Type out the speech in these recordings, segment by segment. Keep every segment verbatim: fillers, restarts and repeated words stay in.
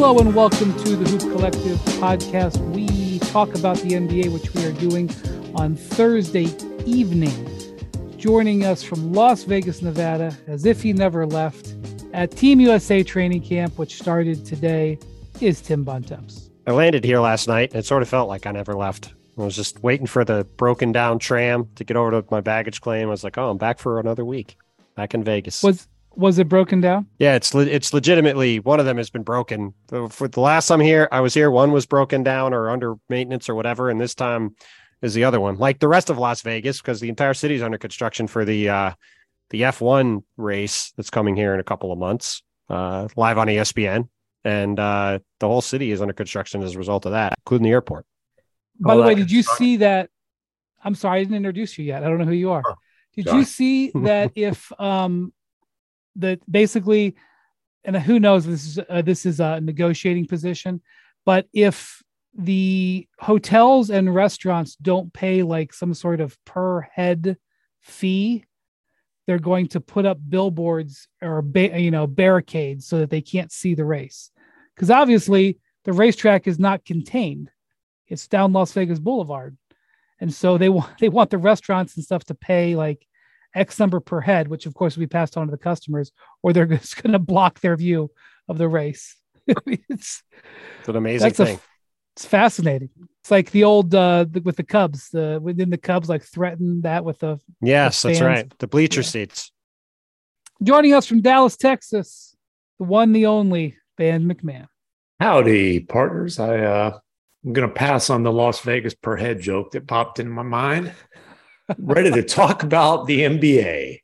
Hello and welcome to the Hoop Collective podcast. We talk about the N B A, which we are doing on Thursday evening. Joining us from Las Vegas, Nevada, as if he never left, at Team U S A training camp, which started today, is Tim Bontemps. I landed here last night, and it sort of felt like I never left. I was just waiting for the broken down tram to get over to my baggage claim. I was like, oh, I'm back for another week, back in Vegas. Was was it broken down? Yeah, it's le- it's legitimately, one of them has been broken. For the last time here, I was here, one was broken down or under maintenance or whatever, and this time is the other one. Like the rest of Las Vegas, because the entire city is under construction for the uh, the F one race that's coming here in a couple of months, uh, live on E S P N. And uh, the whole city is under construction as a result of that, including the airport. By the way, did you see that? I'm sorry, I didn't introduce you yet. I don't know who you are. Did you see that if um, that basically, and who knows, this is uh, this is a negotiating position, but if the hotels and restaurants don't pay like some sort of per head fee, they're going to put up billboards or ba- you know barricades so that they can't see the race, because obviously the racetrack is not contained. It's down Las Vegas Boulevard. And so they want they want the restaurants and stuff to pay like X number per head, which of course will be passed on to the customers, or they're just going to block their view of the race. it's, it's an amazing thing. A, it's fascinating. It's like the old uh, the, with the Cubs, the within the Cubs like threatened that with the yes, the that's right. The bleacher yeah. seats. Joining us from Dallas, Texas, the one, the only Ben McMahon. Howdy, partners. I uh I'm going to pass on the Las Vegas per head joke that popped in my mind. Ready to talk about the N B A.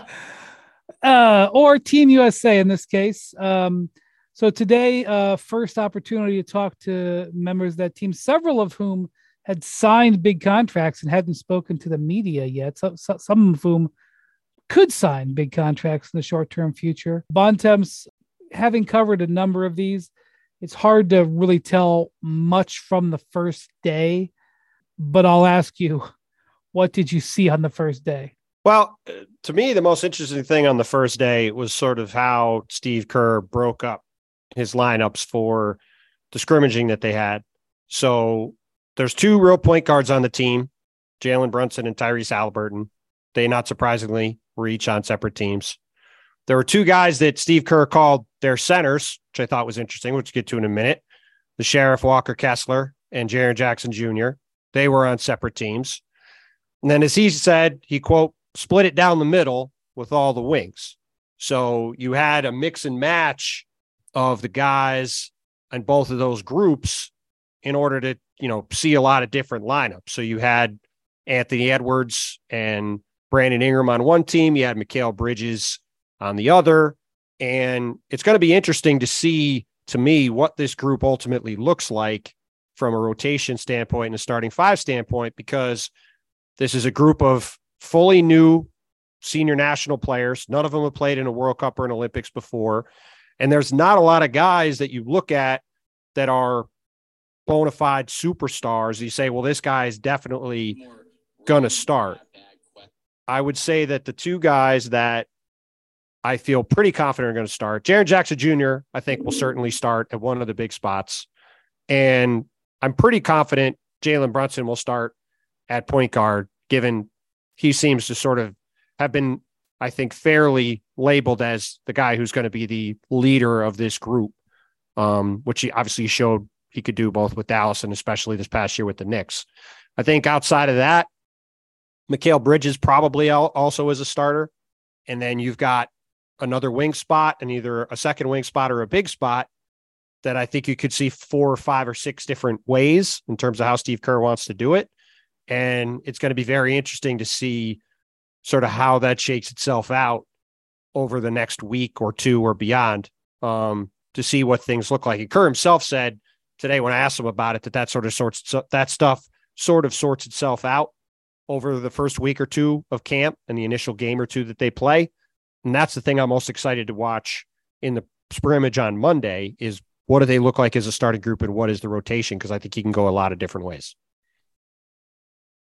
uh, or Team U S A in this case. Um, so today, uh, first opportunity to talk to members of that team, several of whom had signed big contracts and hadn't spoken to the media yet. So, so, some of whom could sign big contracts in the short-term future. Bontemps, having covered a number of these, it's hard to really tell much from the first day, but I'll ask you, what did you see on the first day? Well, to me, the most interesting thing on the first day was sort of how Steve Kerr broke up his lineups for the scrimmaging that they had. So there's two real point guards on the team, Jalen Brunson and Tyrese Halliburton. They, not surprisingly, were each on separate teams. There were two guys that Steve Kerr called their centers, which I thought was interesting, which we'll get to in a minute. The Sheriff Walker Kessler and Jaren Jackson Junior They were on separate teams. And then, as he said, he, quote, split it down the middle with all the wings. So you had a mix and match of the guys in both of those groups in order to, you know, see a lot of different lineups. So you had Anthony Edwards and Brandon Ingram on one team. You had Mikal Bridges on the other. And it's going to be interesting to see, to me, what this group ultimately looks like from a rotation standpoint and a starting five standpoint, because this is a group of fully new senior national players. None of them have played in a World Cup or an Olympics before. And there's not a lot of guys that you look at that are bona fide superstars. You say, well, this guy is definitely going to start. I would say that the two guys that I feel pretty confident are going to start, Jaren Jackson Junior, I think will certainly start at one of the big spots. And I'm pretty confident Jalen Brunson will start at point guard, given he seems to sort of have been, I think, fairly labeled as the guy who's going to be the leader of this group, um, which he obviously showed he could do both with Dallas and especially this past year with the Knicks. I think outside of that, Mikal Bridges probably also is a starter. And then you've got another wing spot and either a second wing spot or a big spot that I think you could see four or five or six different ways in terms of how Steve Kerr wants to do it. And it's going to be very interesting to see sort of how that shakes itself out over the next week or two or beyond, um, to see what things look like. And Kerr himself said today, when I asked him about it, that that sort of sorts, that stuff sort of sorts itself out over the first week or two of camp and the initial game or two that they play. And that's the thing I'm most excited to watch in the scrimmage on Monday is what do they look like as a starting group and what is the rotation? Because I think he can go a lot of different ways.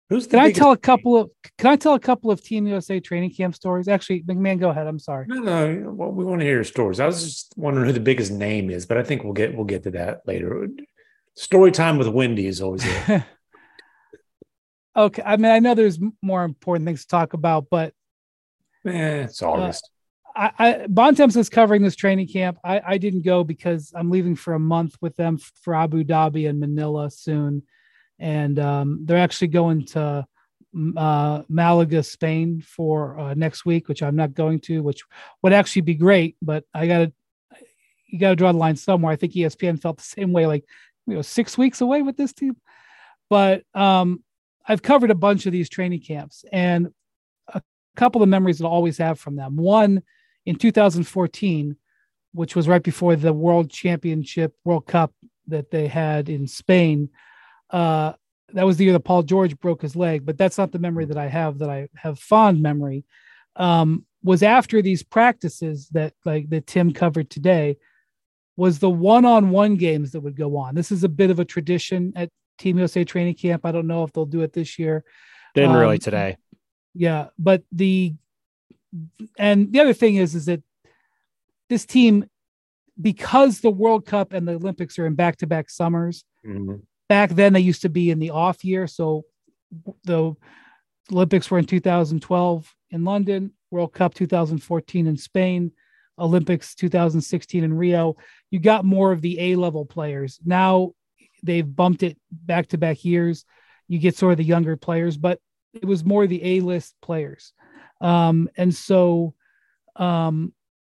Who's the Can I biggest tell a name? couple of Can I tell a couple of Team U S A training camp stories? Actually, McMahon, go ahead. I'm sorry. No, no. Well, we want to hear your stories. I was just wondering who the biggest name is, but I think we'll get we'll get to that later. Story time with Wendy is always there. Okay. I mean, I know there's more important things to talk about, but Eh, it's August. Uh, I, I Bontemps is covering this training camp. I, I didn't go because I'm leaving for a month with them for Abu Dhabi and Manila soon. And um, they're actually going to uh, Malaga, Spain for uh, next week, which I'm not going to, which would actually be great, but I got to, you got to draw the line somewhere. I think E S P N felt the same way, like, you know, six weeks away with this team. But um, I've covered a bunch of these training camps, and a couple of memories that I'll always have from them. One in two thousand fourteen, which was right before the World Championship, World Cup that they had in Spain. Uh, that was the year that Paul George broke his leg, but that's not the memory that I have, that I have fond memory. Um, was after these practices that like that Tim covered today, was the one-on-one games that would go on. This is a bit of a tradition at Team U S A training camp. I don't know if they'll do it this year. Didn't um, really today. Yeah. But the, and the other thing is, is that this team, because the World Cup and the Olympics are in back-to-back summers, Mm-hmm. back then they used to be in the off year. So the Olympics were in two thousand twelve in London, World Cup two thousand fourteen in Spain, Olympics two thousand sixteen in Rio. You got more of the A-level players. Now they've bumped it back-to-back years. You get sort of the younger players, but it was more the A-list players. Um, and so um,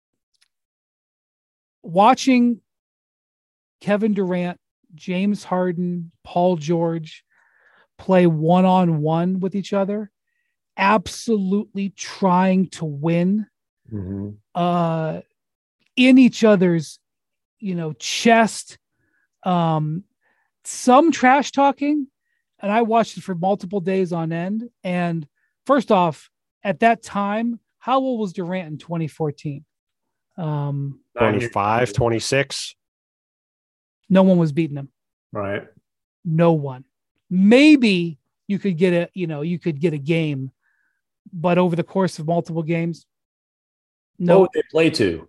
watching Kevin Durant, James Harden, Paul George play one-on-one with each other, absolutely trying to win Mm-hmm. uh, in each other's, you know, chest, um, some trash talking. And I watched it for multiple days on end. And first off, at that time, how old was Durant in twenty fourteen? Um, twenty-five, twenty-six. no one was beating him. Right. No one. Maybe you could get a, you know, you could get a game, but over the course of multiple games, no, What would they play to?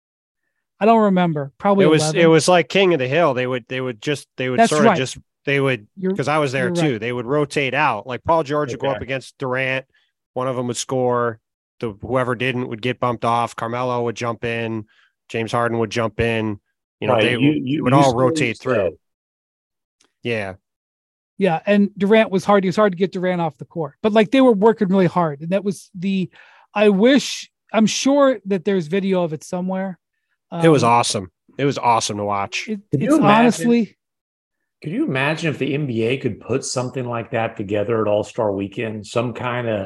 I don't remember. Probably It was eleven. it was like King of the Hill. They would they would just they would That's sort right. of just they would You're- because I was there you're too. right. They would rotate out. Like Paul George would go Okay. up against Durant. One of them would score. The whoever didn't would get bumped off. Carmelo would jump in. James Harden would jump in. You know, Right. they You- would- you- would you all said- rotate through. Yeah. Yeah, and Durant was hard. It was hard to get Durant off the court, but like they were working really hard, and that was the. I wish. I'm sure that there's video of it somewhere. Um, It was awesome. It was awesome to watch. It, Could it's you imagine- honestly. Could you imagine if the N B A could put something like that together at All-Star Weekend? Some kind of,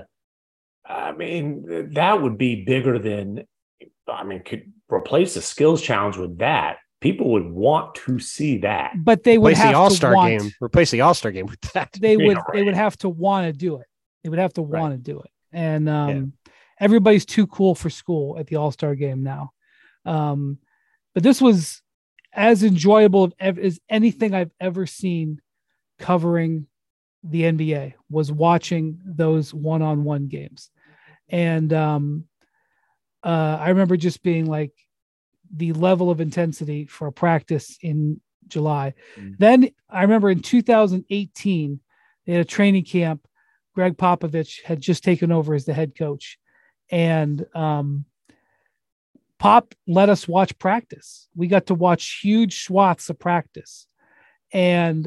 I mean, that would be bigger than, I mean, could replace the skills challenge with that. People would want to see that. But they would Replace have the All Star to want, game. Replace the All Star game with that. They Yeah, would. right. They would have to want to do it. They would have to Right. want to do it. And um, everybody's too cool for school at the All Star game now. Um, but this was as enjoyable as anything I've ever seen covering the N B A, was watching those one-on-one games. And um, uh, I remember just being like, the level of intensity for a practice in July. Mm. Then I remember in two thousand eighteen, they had a training camp. Greg Popovich had just taken over as the head coach. And um, Pop let us watch practice. We got to watch huge swaths of practice. And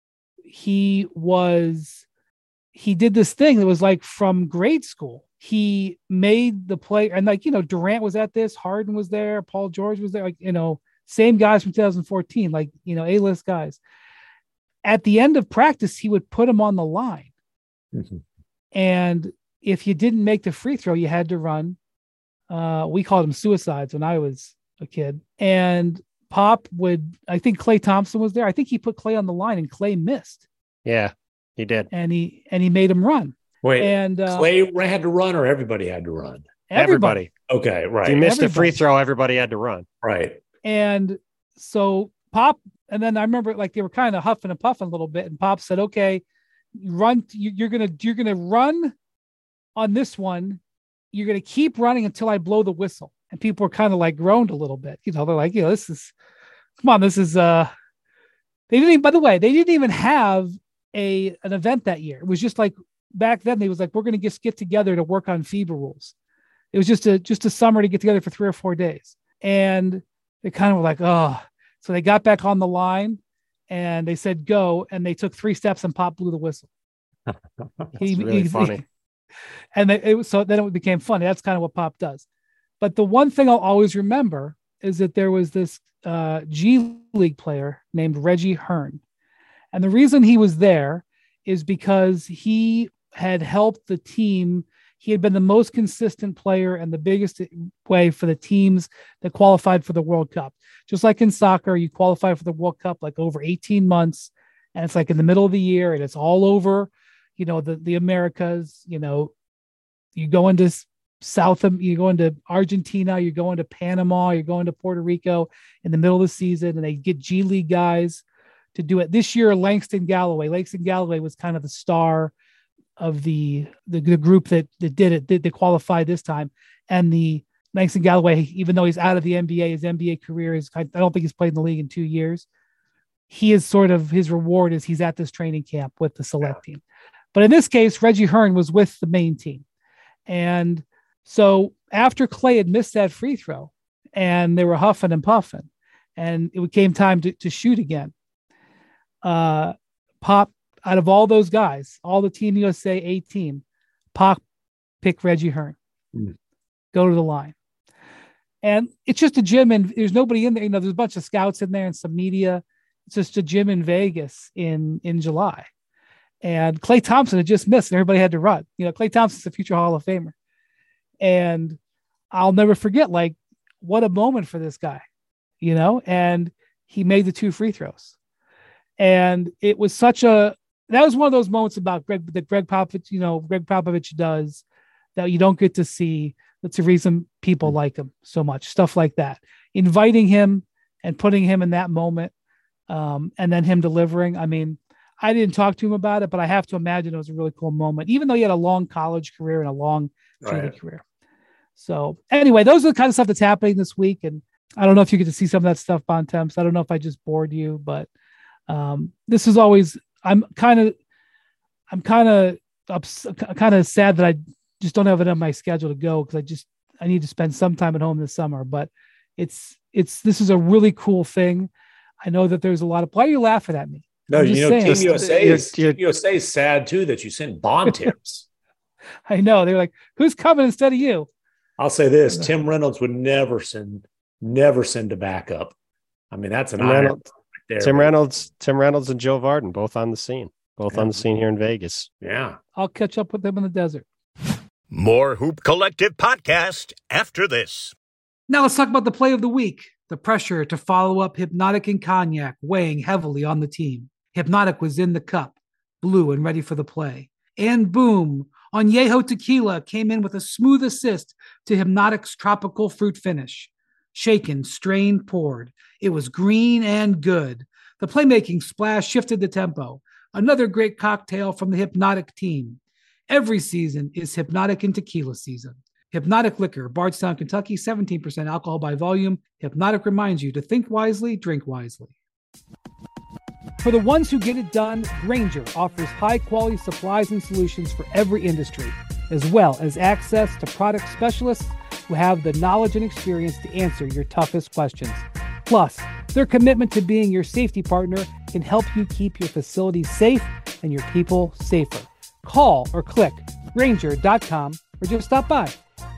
he was, he did this thing that was like from grade school. He made the play, and like, you know, Durant was at this, Harden was there, Paul George was there, like, you know, same guys from two thousand fourteen, like, you know, A-list guys. At the end of practice, he would put them on the line. Mm-hmm. And if you didn't make the free throw, you had to run. Uh, we called them suicides when I was a kid. And Pop would, I think Klay Thompson was there. I think he put Klay on the line and Klay missed. Yeah, he did. And he, and he made him run. Wait, And uh, Clay had to run, or everybody had to run? everybody. Everybody. Okay, If right, you missed a free Everybody. throw, everybody had to run. right. And so Pop, and then I remember like they were kind of huffing and puffing a little bit. And Pop said, okay, You run. You, you're gonna you're gonna run on this one. You're gonna keep running until I blow the whistle. And people were kind of like groaned a little bit. You know, they're like, you know, this is, come on, this is. uh They didn't even. By the way, they didn't even have a an event that year. It was just like back then. They was like, we're gonna just get together to work on FIBA rules. It was just a just a summer to get together for three or four days, and they kind of were like, oh. So they got back on the line. And they said go, and they took three steps, and Pop blew the whistle. That's he, really he, funny. He, and they, it was, so then it became funny. That's kind of what Pop does. But the one thing I'll always remember is that there was this uh, G League player named Reggie Hearn. And the reason he was there is because he had helped the team. He had been the most consistent player and the biggest way for the teams that qualified for the World Cup. Just like in soccer, you qualify for the World Cup like over eighteen months, and it's like in the middle of the year, and it's all over, you know, the, the Americas. You know, you go into South, you go into Argentina, you're going to Panama, you're going to Puerto Rico in the middle of the season, and they get G League guys to do it. This year, Langston Galloway. Langston Galloway was kind of the star of the the, the group that, that did it, that, that qualified this time. And the Langston Galloway, even though he's out of the N B A, his N B A career is, I don't think he's played in the league in two years. He is sort of, his reward is he's at this training camp with the select team. But in this case, Reggie Hearn was with the main team. And so after Clay had missed that free throw and they were huffing and puffing and it came time to, to shoot again, uh, Pop, out of all those guys, all the Team U S A A team, Pop picked Reggie Hearn. Mm. Go to the line. And it's just a gym, and there's nobody in there. You know, there's a bunch of scouts in there and some media. It's just a gym in Vegas in, in July. And Klay Thompson had just missed, and everybody had to run. You know, Klay Thompson's a future Hall of Famer. And I'll never forget, like, what a moment for this guy, you know? And he made the two free throws. And it was such a, that was one of those moments about Greg, that Greg Popovich, you know, Greg Popovich does that you don't get to see. That's the reason people like him so much. Stuff like that. Inviting him and putting him in that moment, um, and then him delivering. I mean, I didn't talk to him about it, but I have to imagine it was a really cool moment, even though he had a long college career and a long training right. career. So anyway, those are the kind of stuff that's happening this week. And I don't know if you get to see some of that stuff, Bontemps. I don't know if I just bored you, but um, this is always, I'm kind of, I'm kind of, ups, kind of sad that I just don't have it on my schedule to go, because I just, I need to spend some time at home this summer, but it's, it's, this is a really cool thing. I know that there's a lot of, why are you laughing at me? No, you know, saying, Team U S A is, Team U S A is sad too that you sent Bontemps. I know. They're like, who's coming instead of you? I'll say this: Tim Reynolds would never send, never send a backup. I mean, that's an Tim iron Reynolds, right there. Tim Reynolds, Tim Reynolds, and Joe Varden both on the scene, both yeah. on the scene here in Vegas. Yeah, I'll catch up with them in the desert. More Hoop Collective podcast after this. Now let's talk about the play of the week. The pressure to follow up Hypnotic and Cognac weighing heavily on the team. Hypnotic was in the cup, blue and ready for the play. And boom, Añejo Tequila came in with a smooth assist to Hypnotic's tropical fruit finish. Shaken, strained, poured. It was green and good. The playmaking splash shifted the tempo. Another great cocktail from the Hypnotic team. Every season is Hypnotic and Tequila season. Hypnotic Liquor, Bardstown, Kentucky, seventeen percent alcohol by volume. Hypnotic reminds you to think wisely, drink wisely. For the ones who get it done, Grainger offers high-quality supplies and solutions for every industry, as well as access to product specialists who have the knowledge and experience to answer your toughest questions. Plus, their commitment to being your safety partner can help you keep your facilities safe and your people safer. Call or click Grainger dot com or just stop by.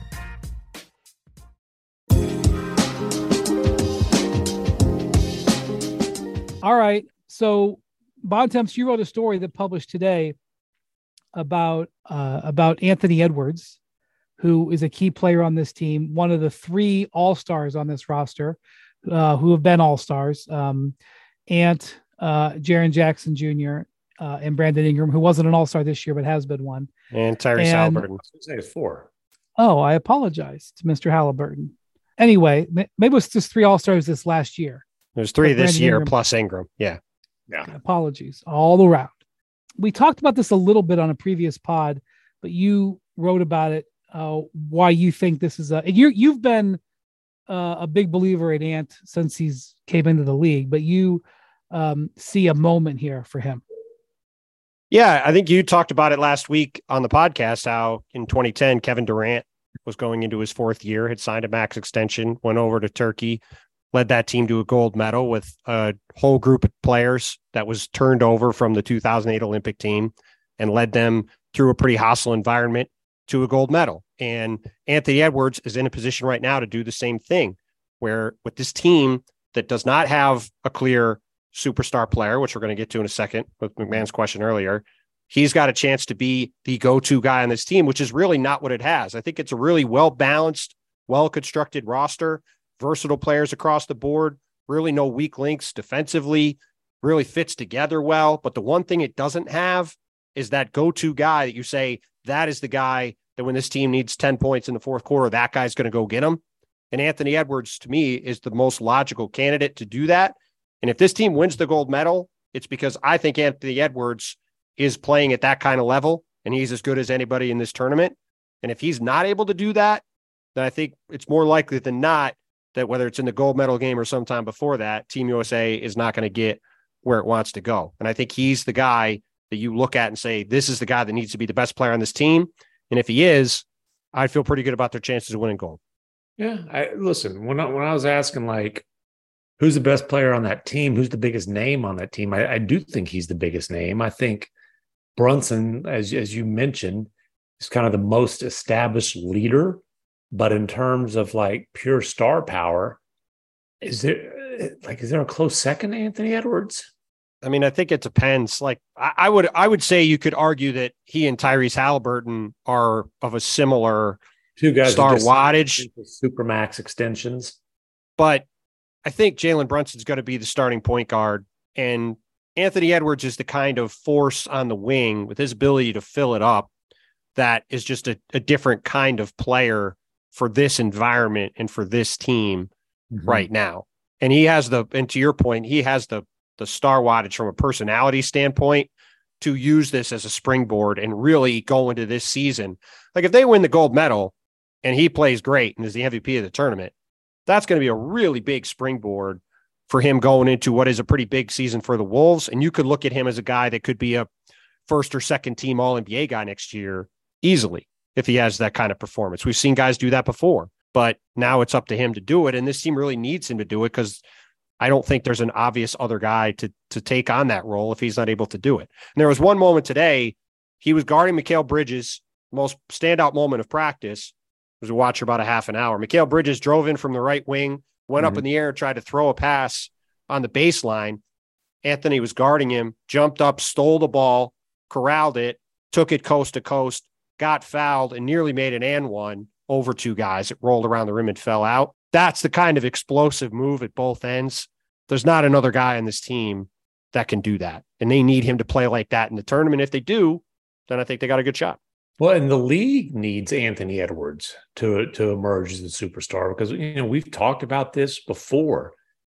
All right. So, Bontemps, you wrote a story that published today about uh, about Anthony Edwards, who is a key player on this team, one of the three All-Stars on this roster, uh, who have been All-Stars, um, Ant, uh, Jaren Jackson Junior, uh, and Brandon Ingram, who wasn't an All-Star this year but has been one. And Tyrese Halliburton. I was going to say it's four. Oh, I apologize to Mister Halliburton. Anyway, maybe it was just three All-Stars this last year. There's three this year Ingram. plus Ingram. Yeah. Yeah. Apologies all around. we talked about this a little bit on a previous pod, but you wrote about it. Uh, why you think this is a you you've been uh, a big believer in Ant since he's came into the league, but you um, see a moment here for him. Yeah, I think you talked about it last week on the podcast, how in twenty ten, Kevin Durant was going into his fourth year, had signed a max extension, went over to Turkey, led that team to a gold medal with a whole group of players that was turned over from the two thousand eight Olympic team and led them through a pretty hostile environment to a gold medal. And Anthony Edwards is in a position right now to do the same thing, where with this team that does not have a clear superstar player, which we're going to get to in a second with McMahon's question earlier, he's got a chance to be the go-to guy on this team, which is really not what it has. I think it's a really well-balanced, well-constructed roster, versatile players across the board, really no weak links defensively, really fits together well. But the one thing it doesn't have is that go-to guy that you say, that is the guy that when this team needs ten points in the fourth quarter, that guy's going to go get them. And Anthony Edwards, to me, is the most logical candidate to do that. And if this team wins the gold medal, it's because I think Anthony Edwards is playing at that kind of level, and he's as good as anybody in this tournament. And if he's not able to do that, then I think it's more likely than not that whether it's in the gold medal game or sometime before that, Team U S A is not going to get where it wants to go. And I think he's the guy that you look at and say, this is the guy that needs to be the best player on this team. And if he is, I feel pretty good about their chances of winning gold. Yeah. I listen, when I, when I was asking, like, who's the best player on that team? Who's the biggest name on that team? I, I do think he's the biggest name. I think Brunson, as, as you mentioned, is kind of the most established leader. But in terms of like pure star power, is there like is there a close second to Anthony Edwards? I mean, I think it depends. Like I, I would I would say you could argue that he and Tyrese Halliburton are of a similar two guys star wattage, supermax extensions. But I think Jalen Brunson's going to be the starting point guard, and Anthony Edwards is the kind of force on the wing with his ability to fill it up that is just a, a different kind of player for this environment and for this team mm-hmm. right now. And he has the, and to your point, he has the, the star wattage from a personality standpoint to use this as a springboard and really go into this season. Like if they win the gold medal and he plays great and is the M V P of the tournament, that's going to be a really big springboard for him going into what is a pretty big season for the Wolves. And you could look at him as a guy that could be a first or second team all N B A guy next year easily if he has that kind of performance. We've seen guys do that before, but now it's up to him to do it. And this team really needs him to do it because I don't think there's an obvious other guy to, to take on that role if he's not able to do it. And there was one moment today, he was guarding Mikal Bridges, most standout moment of practice. Was a watch for about a half an hour. Mikal Bridges drove in from the right wing, went mm-hmm. up in the air, tried to throw a pass on the baseline. Anthony was guarding him, jumped up, stole the ball, corralled it, took it coast to coast, got fouled, and nearly made an and one over two guys. It rolled around the rim and fell out. That's the kind of explosive move at both ends. There's not another guy on this team that can do that. And they need him to play like that in the tournament. If they do, then I think they got a good shot. Well, and the league needs Anthony Edwards to, to emerge as a superstar because, you know, we've talked about this before.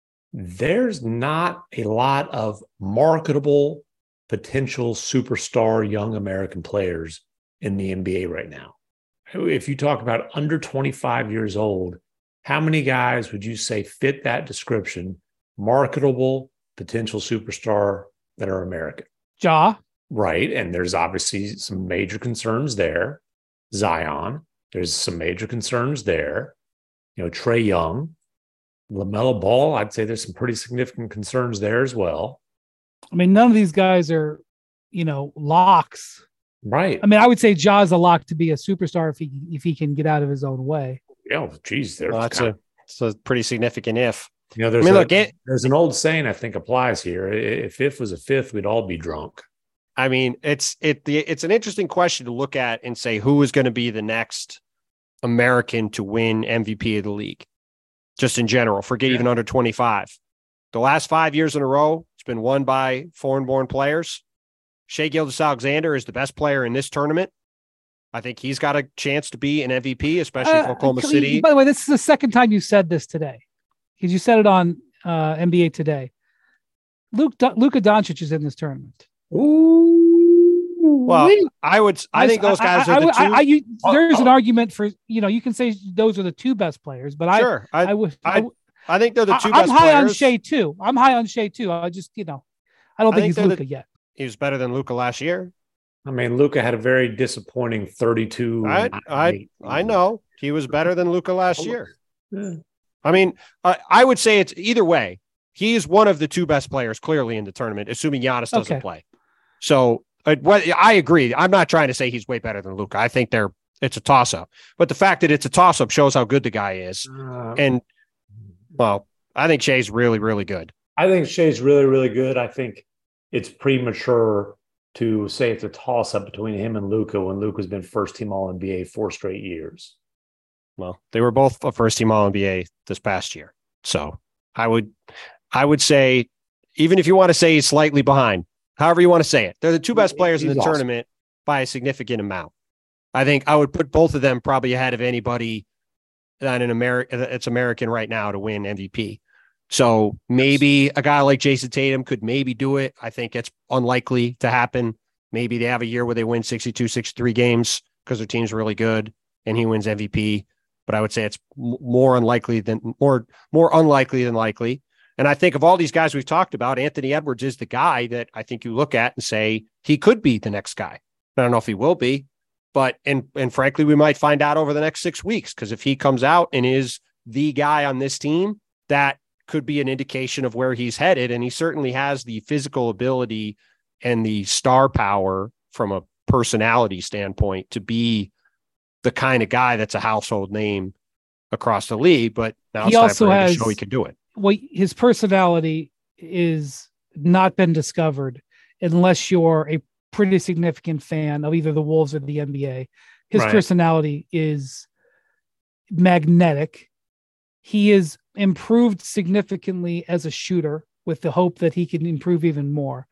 There's not a lot of marketable potential superstar young American players in the N B A right now. If you talk about under twenty-five years old, how many guys would you say fit that description? Marketable potential superstar that are American. Ja. Right. And there's obviously some major concerns there. Zion, there's some major concerns there. You know, Trae Young, LaMelo Ball, I'd say there's some pretty significant concerns there as well. I mean, none of these guys are, you know, locks. Right. I mean, I would say Ja's a lock to be a superstar if he if he can get out of his own way. Yeah, geez, there's well, that's a, it's a pretty significant if. You know, there's, I mean, a, look, it, there's an old saying I think applies here. If if was a fifth, we'd all be drunk. I mean, it's it the it's an interesting question to look at and say who is going to be the next American to win M V P of the league, just in general. Forget yeah. even under twenty-five. The last five years in a row, it's been won by foreign-born players. Shai Gilgeous-Alexander is the best player in this tournament. I think he's got a chance to be an M V P, especially uh, for Oklahoma City. By the way, this is the second time you said this today, because you said it on uh, N B A Today. Luke Luka Doncic is in this tournament. Ooh, Well, I would. I think those guys I, are the I, two. I, I, you, there's oh. an argument for, you know, you can say those are the two best players, but sure, I, I, I would. I, I think they're the two I, best I'm high players. on Shea too. I'm high on Shea too. I just, you know, I don't I think, think he's Luka the, yet. He was better than Luka last year. I mean, Luka had a very disappointing thirty-two. I I I know he was better than Luka last year. Yeah. I mean, I, I would say it's either way. He is one of the two best players clearly in the tournament, assuming Giannis doesn't Okay. play. So I, what, I agree. I'm not trying to say he's way better than Luka. I think they're it's a toss up. But the fact that it's a toss up shows how good the guy is. Uh, And well, I think Shea's really, really good. I think Shea's really, really good. I think it's premature to say it's a toss-up between him and Luka when Luka's been first-team All N B A four straight years. Well, they were both a first-team All N B A this past year. So I would I would say, even if you want to say he's slightly behind, however you want to say it, they're the two best players He's in the awesome. tournament by a significant amount. I think I would put both of them probably ahead of anybody on an American it's American right now to win M V P. So maybe a guy like Jason Tatum could maybe do it. I think it's unlikely to happen. Maybe they have a year where they win sixty-two, sixty-three games because their team's really good and he wins M V P. But I would say it's more unlikely than more, more unlikely than likely. And I think of all these guys we've talked about, Anthony Edwards is the guy that I think you look at and say he could be the next guy. I don't know if he will be, but, and, and frankly, we might find out over the next six weeks, because if he comes out and is the guy on this team, that could be an indication of where he's headed. And he certainly has the physical ability and the star power from a personality standpoint to be the kind of guy that's a household name across the league. But now He it's time also for him has- to show he can do it. Well, his personality is not been discovered unless you're a pretty significant fan of either the Wolves or the N B A. His Right. personality is magnetic. He is improved significantly as a shooter, with the hope that he can improve even more.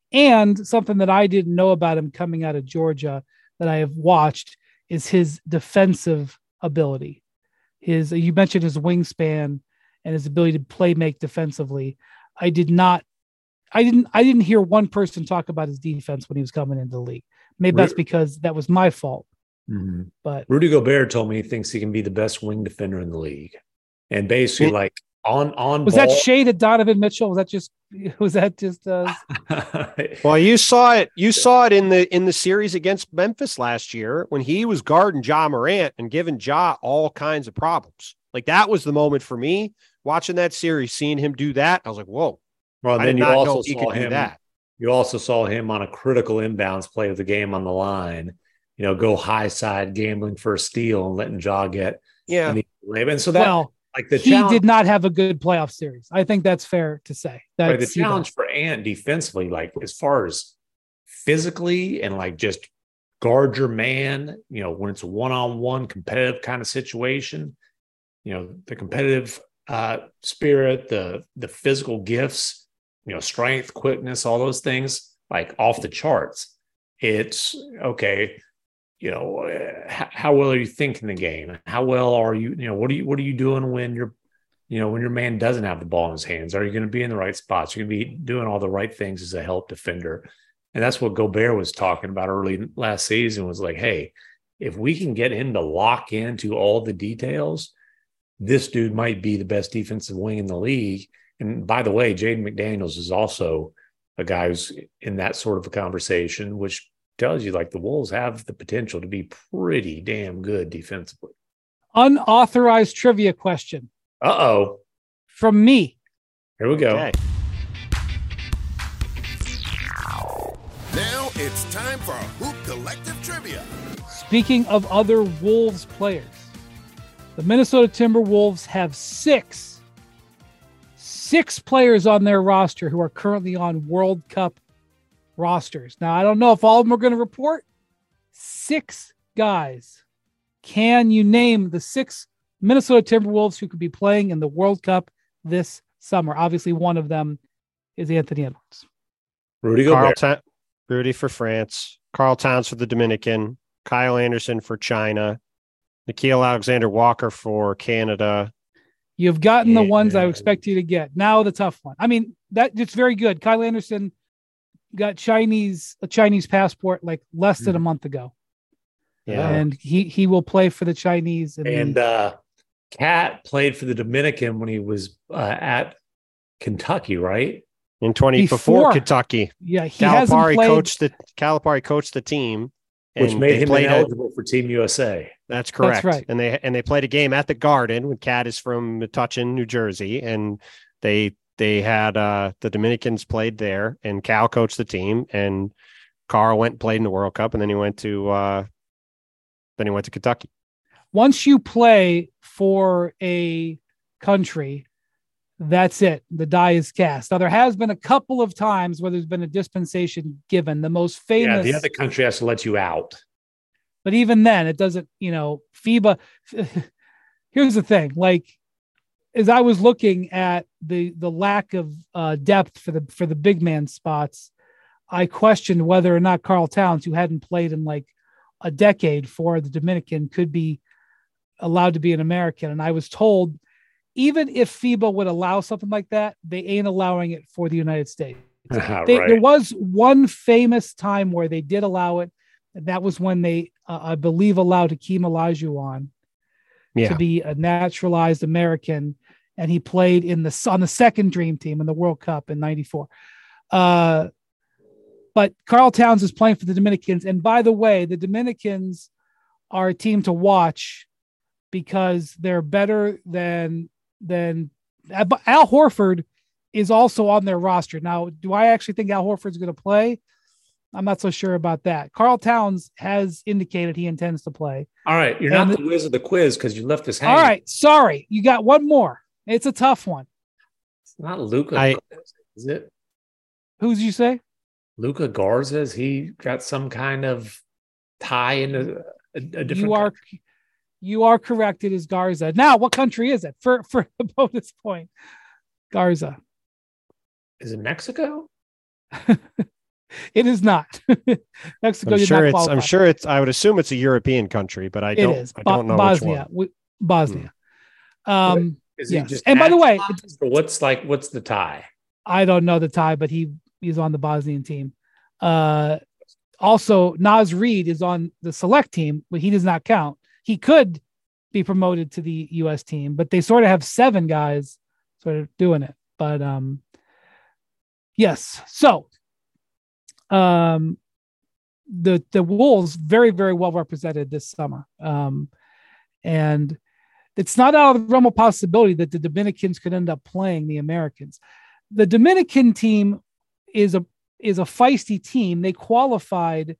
And something that I didn't know about him coming out of Georgia that I have watched is his defensive ability. His, you mentioned his wingspan and his ability to play make defensively. I did not, I didn't, I didn't hear one person talk about his defense when he was coming into the league. Maybe that's because that was my fault. Mm-hmm. But Rudy Gobert told me he thinks he can be the best wing defender in the league. And basically, Yeah. like on on was ball, that shade at Donovan Mitchell? Was that just, was that just, uh, Well, you saw it. You saw it in the in the series against Memphis last year when he was guarding Ja Morant and giving Ja all kinds of problems. Like, that was the moment for me watching that series, seeing him do that. I was like, whoa. well, I then did you not also know he saw could do him. that. You also saw him on a critical inbounds play of the game on the line. You know, go high side gambling for a steal and letting Ja get Yeah. an easy layup. And so that well, like the he challenge, did not have a good playoff series. I think that's fair to say. That's, right, the challenge for Ant defensively, like as far as physically and like just guard your man, you know, when it's a one-on-one competitive kind of situation, you know, the competitive uh, spirit, the the physical gifts, you know, strength, quickness, all those things, like off the charts. It's okay. You know, uh, how, how well are you thinking the game? How well are you, you know, what are you, what are you doing when you're, you know, when your man doesn't have the ball in his hands? Are you going to be in the right spots? You're going to be doing all the right things as a help defender. And that's what Gobert was talking about early last season, was like, hey, if we can get him to lock into all the details, this dude might be the best defensive wing in the league. And by the way, Jaden McDaniels is also a guy who's in that sort of a conversation, which tells you like the Wolves have the potential to be pretty damn good defensively. Unauthorized trivia question Uh-oh. from me. Here we go. Okay. Now it's time for Hoop Collective Trivia. Speaking of other Wolves players, the Minnesota Timberwolves have six, six players on their roster who are currently on World Cup rosters. Now, I don't know if all of them are going to report. Six guys. Can you name the six Minnesota Timberwolves who could be playing in the World Cup this summer? Obviously, one of them is Anthony Edwards. Rudy Carl Gobert. Ta- Rudy for France, Carl Towns for the Dominican, Kyle Anderson for China, Nickeil Alexander-Walker for Canada. You've gotten the Yeah. ones I expect you to get. Now the tough one. I mean, that it's very good. Kyle Anderson, got Chinese a Chinese passport like less than a month ago. Yeah. And he he will play for the Chinese. In And the, uh, Cat played for the Dominican when he was uh, at Kentucky, right? In twenty before, Before. Kentucky, yeah, he hasn't Calipari played. coached the Calipari coached the team, Which and made they him played at- ineligible for Team U S A. That's correct. right. And they and they played a game at the Garden when Cat is from Metuchen, New Jersey, and they they had uh, the Dominicans played there, and Cal coached the team, and Carl went and played in the World Cup, and then he went to uh, then he went to Kentucky. Once you play for a country, that's it. The die is cast. Now, there has been a couple of times where there's been a dispensation given. The most Yeah, famous, the other country has to let you out. but even then, it doesn't, you know, FIBA. Here's the thing. Like, as I was looking at the the lack of uh, depth for the for the big man spots, I questioned whether or not Carl Towns, who hadn't played in like a decade for the Dominican, could be allowed to be an American. And I was told, even if FIBA would allow something like that, they ain't allowing it for the United States. They, Right. There was one famous time where they did allow it, and that was when they, uh, I believe, allowed Hakeem Olajuwon Yeah, to be a naturalized American, and he played in the on the second Dream Team in the World Cup in ninety-four. Uh, but Carl Towns is playing for the Dominicans, and by the way, the Dominicans are a team to watch because they're better than than Al Horford is also on their roster. Now, do I actually think Al Horford's going to play? I'm not so sure about that. Carl Towns has indicated he intends to play. All right. You're And not the- the whiz of the quiz because you left us hanging. All right, sorry, you got one more. It's a tough one. It's not Luca. I- Is it Who's you say? Luca Garza? Is he got some kind of tie into a, a different You are country? you are correct. It is Garza. Now, what country is it for for a bonus point? Garza. Is it Mexico? It is not. Mexico I'm did sure not it's. qualify. I'm sure it's. I would assume it's a European country, but I It don't. is I don't Bo- know Bosnia. which one. We- Bosnia. Um, Is he Yes. just And by the way, naturalized, or what's like what's the tie? I don't know the tie, but he he's on the Bosnian team. Uh, also, Naz Reid is on the select team, but he does not count. He could be promoted to the U S team, but they sort of have seven guys sort of doing it. But um, yes, so um, the the Wolves very very well represented this summer, um, and it's not out of the realm of possibility that the Dominicans could end up playing the Americans. The Dominican team is a is a feisty team. They qualified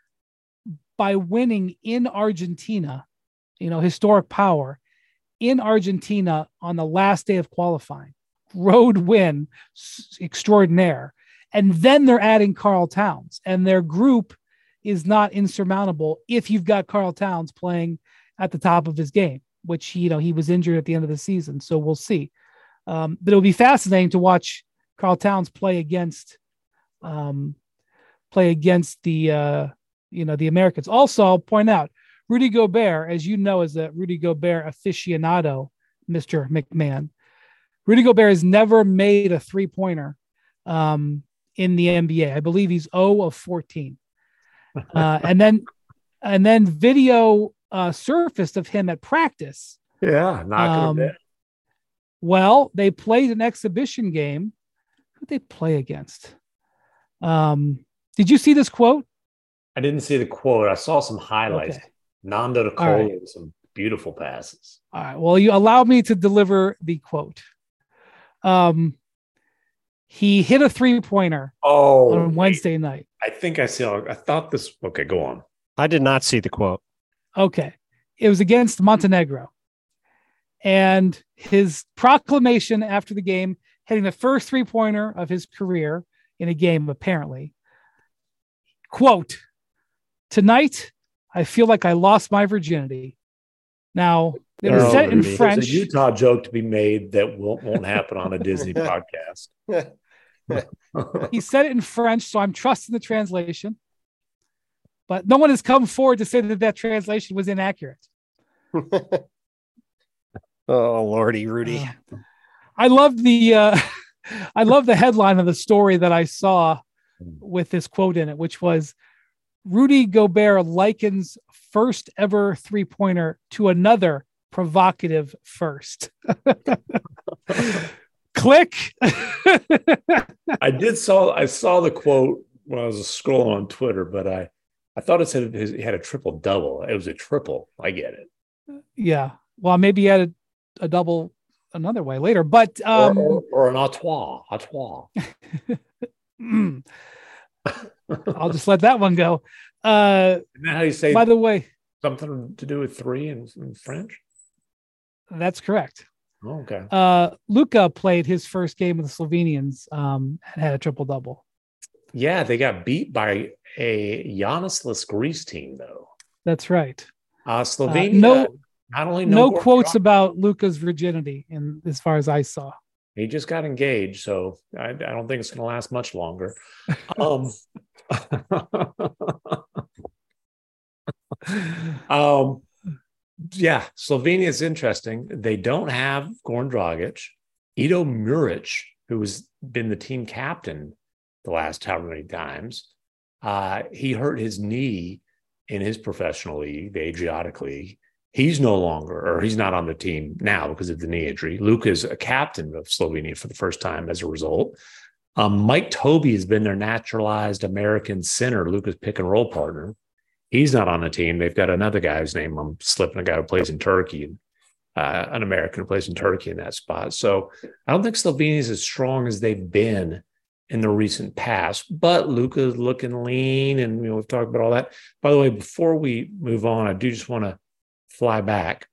by winning in Argentina, you know, historic power in Argentina on the last day of qualifying. Road win extraordinaire. And then they're adding Carl Towns, and their group is not insurmountable if you've got Carl Towns playing at the top of his game, which, you know, he was injured at the end of the season. So we'll see. Um, but it'll be fascinating to watch Carl Towns play against, um, play against the, uh, you know, the Americans. Also, I'll point out Rudy Gobert, as you know, is a Rudy Gobert aficionado, Mister McMahon. Rudy Gobert has never made a three pointer um, in the N B A. I believe he's zero of fourteen. Uh, and then, and then video uh, surfaced of him at practice. Yeah, knocking Um, him down. Well, they played an exhibition game. Who'd they play against? Um, did you see this quote? I didn't see the quote. I saw some highlights. Okay. Nando De All Colo right. with some beautiful passes. All right. Well, you allow me to deliver the quote. Um, he hit a three pointer Oh, on Wednesday night. I think I saw. I thought this. Okay, go on. I did not see the quote. Okay. It was against Montenegro. And his proclamation after the game, hitting the first three pointer of his career in a game, apparently. Quote, "Tonight, I feel like I lost my virginity." Now, it was Oh, said in Rudy. French. There's a Utah joke to be made that won't won't happen on a Disney podcast. He said it in French, so I'm trusting the translation. But no one has come forward to say that that translation was inaccurate. Oh, Lordy, Rudy. Uh, I love the uh, I love the headline of the story that I saw with this quote in it, which was, Rudy Gobert likens first ever three-pointer to another provocative first. Click. I did saw I saw the quote when I was scrolling on Twitter, but I, I thought it said he had a triple double. It was a triple. I get it. Yeah. Well, maybe he had a, a double another way later, but um, or, or, or an autoire. Autoire. I'll just let that one go. Uh, Isn't that how you say? By the way, something to do with three in, in French? That's correct. Oh, okay. Uh, Luka played his first game with the Slovenians um, and had a triple double. Yeah, they got beat by a Giannis-less Greece team, though. That's right. Uh, Slovenia. Uh, no, not only no, no quotes John, about Luka's virginity, in as far as I saw. He just got engaged, so I, I don't think it's going to last much longer. Um, um, yeah, Slovenia is interesting. They don't have Goran Dragic. Ido Muric, who has been the team captain the last however many times, uh, he hurt his knee in his professional league, the Adriatic League. He's no longer, or he's not on the team now because of the knee injury. Luka is a captain of Slovenia for the first time as a result. Um, Mike Tobey has been their naturalized American center, Luka's pick and roll partner. He's not on the team. They've got another guy whose name I'm slipping, a guy who plays in Turkey, uh, an American who plays in Turkey in that spot. So I don't think Slovenia is as strong as they've been in the recent past, but Luka is looking lean, and you know we've talked about all that. By the way, before we move on, I do just want to fly back.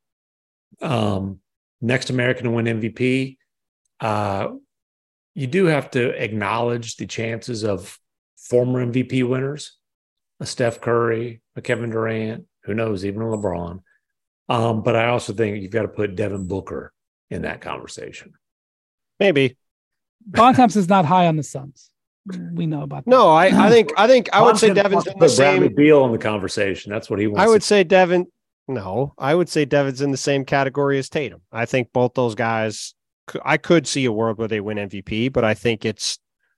Um, next American to win M V P, uh, you do have to acknowledge the chances of former M V P winners, a Steph Curry, a Kevin Durant, who knows, even a LeBron. Um, but I also think you've got to put Devin Booker in that conversation. Maybe. Bontemps is not high on the Suns. We know about that. No, I, I think I think I would say Devin's in the same. Bradley Beal in the conversation. That's what he wants. I would to say Devin. No, I would say Devin's in the same category as Tatum. I think both those guys. I could see a world where they win M V P, but I think it's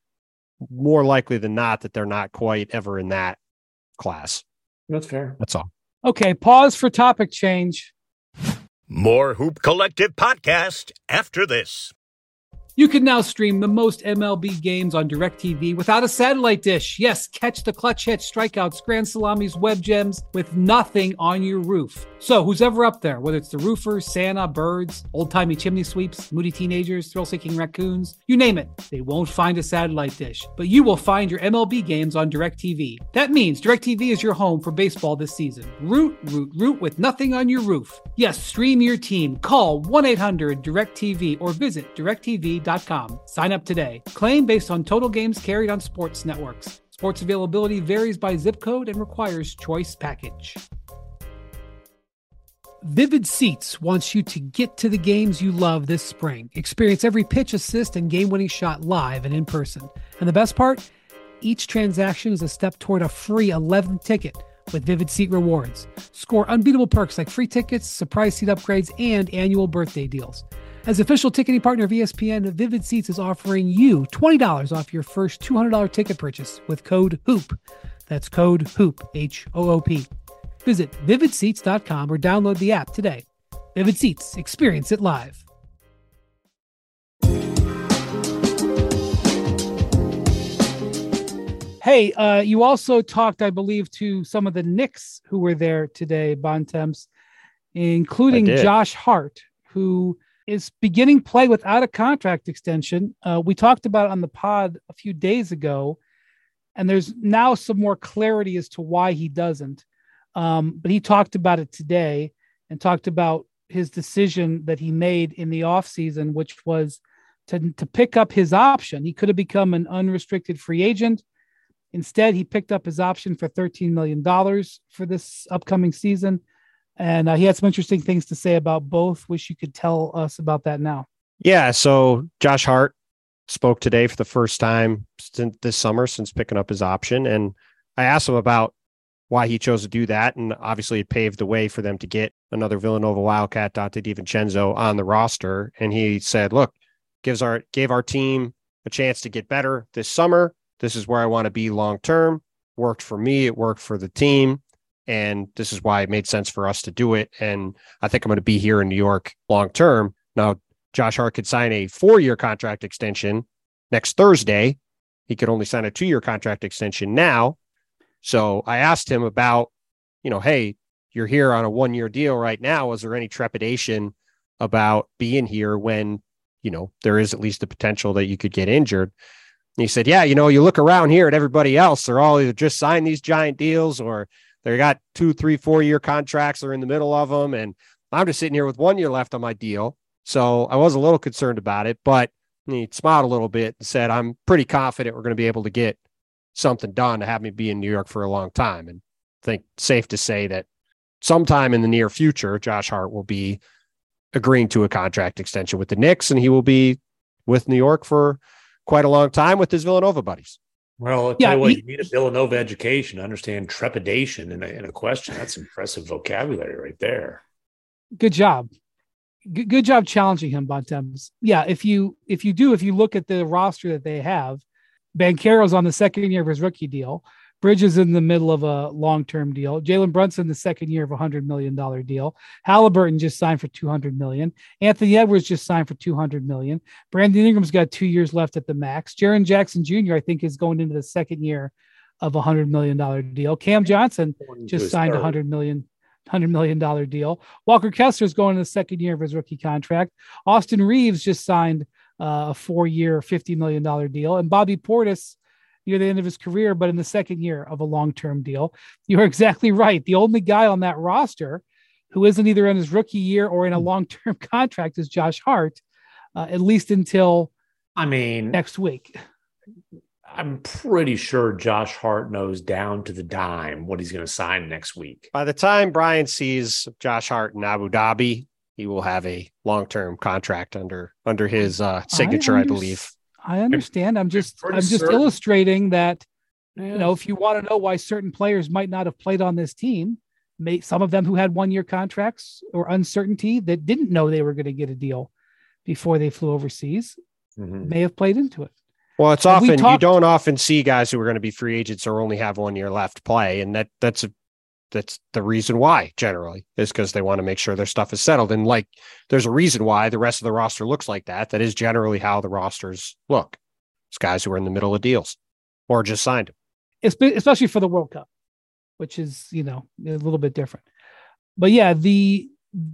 more likely than not that they're not quite ever in that class. That's fair. That's all. Okay, pause for topic change. More Hoop Collective podcast after this. You can now stream the most M L B games on DirecTV without a satellite dish. Yes, catch the clutch hits, strikeouts, grand salamis, web gems with nothing on your roof. So who's ever up there, whether it's the roofers, Santa, birds, old-timey chimney sweeps, moody teenagers, thrill-seeking raccoons, you name it, they won't find a satellite dish. But you will find your M L B games on DirecTV. That means DirecTV is your home for baseball this season. Root, root, root with nothing on your roof. Yes, stream your team. Call one eight hundred direct T V or visit direct T V dot com. Sign up today. Claim based on total games carried on sports networks. Sports availability varies by zip code and requires choice package. Vivid Seats wants you to get to the games you love this spring. Experience every pitch, assist, and game-winning shot live and in person. And the best part? Each transaction is a step toward a free eleventh ticket with Vivid Seat Rewards. Score unbeatable perks like free tickets, surprise seat upgrades, and annual birthday deals. As official ticketing partner of E S P N, Vivid Seats is offering you twenty dollars off your first two hundred dollars ticket purchase with code HOOP. That's code HOOP, H O O P. Visit vivid seats dot com or download the app today. Vivid Seats. Experience it live. Hey, uh, you also talked, I believe, to some of the Knicks who were there today, Bontemps, including Josh Hart, who is beginning play without a contract extension. Uh, we talked about it on the pod a few days ago, and there's now some more clarity as to why he doesn't. Um, but he talked about it today and talked about his decision that he made in the offseason, which was to, to pick up his option. He could have become an unrestricted free agent. Instead, he picked up his option for thirteen million dollars for this upcoming season. And uh, he had some interesting things to say about both. Wish you could tell us about that now. Yeah. So Josh Hart spoke today for the first time since this summer, since picking up his option. And I asked him about why he chose to do that. And obviously it paved the way for them to get another Villanova Wildcat, Dante DiVincenzo, on the roster. And he said, look, gives our, gave our team a chance to get better this summer. this is where I want to be long term. Worked for me. It worked for the team. And this is why it made sense for us to do it. And I think I'm going to be here in New York long term. Now, Josh Hart could sign a four-year contract extension next Thursday. He could only sign a two-year contract extension now. So I asked him about, you know, hey, you're here on a one-year deal right now. Is there any trepidation about being here when, you know, there is at least the potential that you could get injured? And he said, yeah, you know, you look around here at everybody else. They're all either just signed these giant deals or they got two, three, four-year contracts. They're in the middle of them. And I'm just sitting here with one year left on my deal. So I was a little concerned about it, but he smiled a little bit and said, I'm pretty confident we're going to be able to get something done to have me be in New York for a long time. And I think safe to say that sometime in the near future, Josh Hart will be agreeing to a contract extension with the Knicks, and he will be with New York for quite a long time with his Villanova buddies. Well, I'll tell Yeah, you what, he- you need a Villanova education to understand trepidation in a, in a question. That's impressive vocabulary right there. Good job. Good, good job challenging him, Bontemps. Yeah, if you if you do, if you look at the roster that they have, Banchero's on the second year of his rookie deal. Bridges in the middle of a long-term deal. Jalen Brunson, the second year of a one hundred million dollars deal. Halliburton just signed for two hundred million dollars. Anthony Edwards just signed for two hundred million dollars. Brandon Ingram's got two years left at the max. Jaren Jackson Junior, I think, is going into the second year of a one hundred million dollars deal. Cam Johnson just signed a one hundred million dollars one hundred million dollars deal. Walker Kessler's going to the second year of his rookie contract. Austin Reeves just signed uh, a four-year, fifty million dollars deal. And Bobby Portis near the end of his career, but in the second year of a long-term deal. You're exactly right. The only guy on that roster who isn't either in his rookie year or in a long-term contract is Josh Hart, uh, at least until I mean, next week. I'm pretty sure Josh Hart knows down to the dime what he's going to sign next week. By the time Brian sees Josh Hart in Abu Dhabi, he will have a long-term contract under under his uh, signature, I, I believe. I understand. I'm just Pretty I'm just certain. illustrating that, Yeah. you know, if you want to know why certain players might not have played on this team, may, some of them who had one-year contracts or uncertainty that didn't know they were going to get a deal before they flew overseas Mhm. may have played into it. Well, it's And we often you talked- don't often see guys who are going to be free agents or only have one year left play, and that that's a, that's the reason why generally is because they want to make sure their stuff is settled. And like, there's a reason why the rest of the roster looks like that. That is generally how the rosters look. It's guys who are in the middle of deals or just signed them. Espe- especially for the World Cup, which is, you know, a little bit different. But yeah, the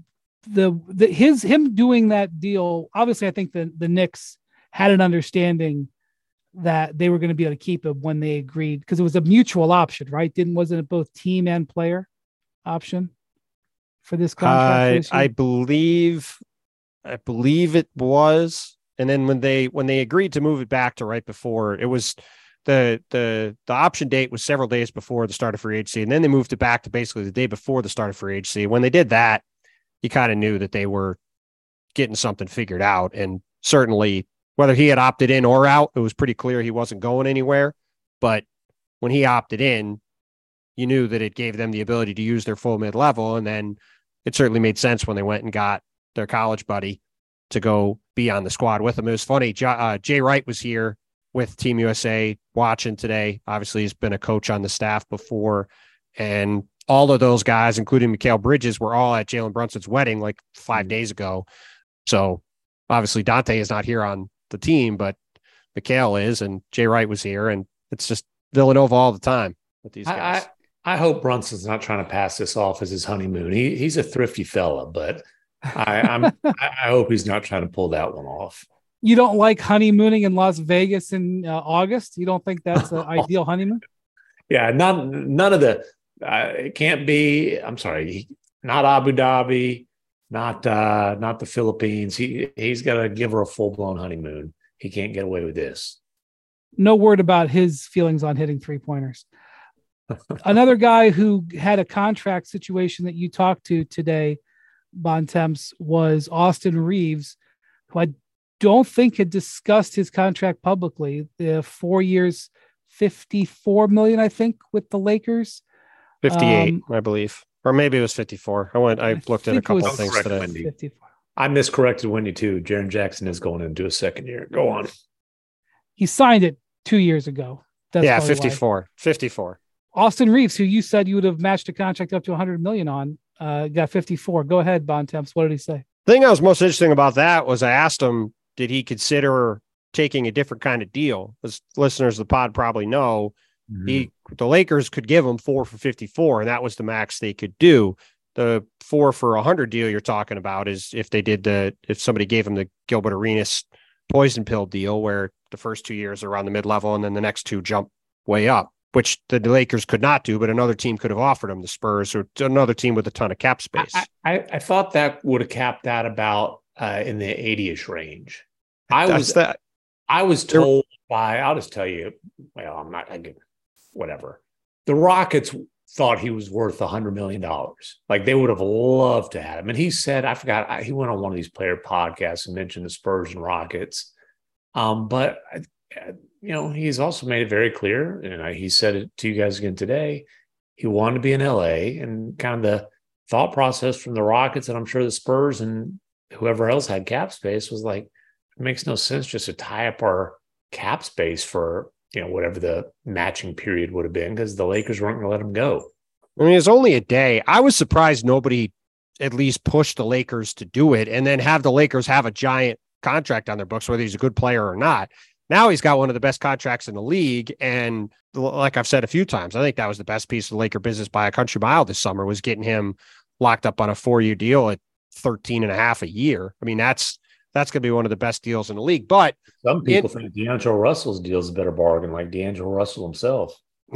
the the his him doing that deal, obviously I think the the Knicks had an understanding that they were going to be able to keep him when they agreed, because it was a mutual option, right? Didn't wasn't it both team and player option for this contract? Uh, for this year? I believe, I believe it was. And then when they when they agreed to move it back to right before, it was the the the option date was several days before the start of free agency, and then they moved it back to basically the day before the start of free agency. When they did that, you kind of knew that they were getting something figured out, and certainly whether he had opted in or out, it was pretty clear he wasn't going anywhere. But when he opted in, you knew that it gave them the ability to use their full mid-level, and then it certainly made sense when they went and got their college buddy to go be on the squad with him. It was funny. Uh, Jay Wright was here with Team U S A watching today. Obviously, he's been a coach on the staff before. And all of those guys, including Mikal Bridges, were all at Jalen Brunson's wedding like five days ago. So obviously Dante is not here on the team, but Mikal is, and Jay Wright was here. And it's just Villanova all the time with these guys. I, I, I hope Brunson's not trying to pass this off as his honeymoon. He he's a thrifty fella, but I, I'm I I hope he's not trying to pull that one off. You don't like honeymooning in Las Vegas in uh, August? You don't think that's an ideal honeymoon? Yeah, not none of the. Uh, it can't be. I'm sorry, not Abu Dhabi, not uh, not the Philippines. He he's got to give her a full blown honeymoon. He can't get away with this. No word about his feelings on hitting three pointers. Another guy who had a contract situation that you talked to today, Bontemps, was Austin Reeves, who I don't think had discussed his contract publicly. The four years, fifty-four million, I think, with the Lakers. fifty-eight, Um, I believe, or maybe it was fifty-four. I went. I, I looked at a think it couple was of things correct, today. Wendy. fifty-four. I miscorrected Wendy too. Jaren Jackson is going into a second year. Go on. He signed it two years ago. That's yeah, probably fifty-four. Why. fifty-four. Austin Reeves, who you said you would have matched a contract up to one hundred million on, uh, got fifty-four. Go ahead, Bontemps. What did he say? The thing that was most interesting about that was I asked him, did he consider taking a different kind of deal? As listeners of the pod probably know, mm-hmm. he the Lakers could give him four for fifty-four, and that was the max they could do. The four for a hundred deal you're talking about is if they did the if somebody gave him the Gilbert Arenas poison pill deal, where the first two years are around the mid level and then the next two jump way up, which the Lakers could not do, but another team could have offered them, the Spurs or another team with a ton of cap space. I, I, I thought that would have capped that about uh, in the eighty-ish range. I That's was that. I was told by, I'll just tell you, well, I'm not, I get, whatever. The Rockets thought he was worth one hundred million dollars. Like they would have loved to have him. And he said, I forgot, I, he went on one of these player podcasts and mentioned the Spurs and Rockets. Um, but, you know, he's also made it very clear, and he said it to you guys again today, he wanted to be in L A, and kind of the thought process from the Rockets, and I'm sure the Spurs and whoever else had cap space was like, it makes no sense just to tie up our cap space for, you know, whatever the matching period would have been, because the Lakers weren't going to let him go. I mean, it's only a day. I was surprised nobody at least pushed the Lakers to do it and then have the Lakers have a giant contract on their books, whether he's a good player or not. Now he's got one of the best contracts in the league. And like I've said a few times, I think that was the best piece of the Laker business by a country mile this summer, was getting him locked up on a four-year deal at thirteen and a half a year. I mean, that's, that's going to be one of the best deals in the league. But some people it, think D'Angelo Russell's deal is a better bargain, like D'Angelo Russell himself.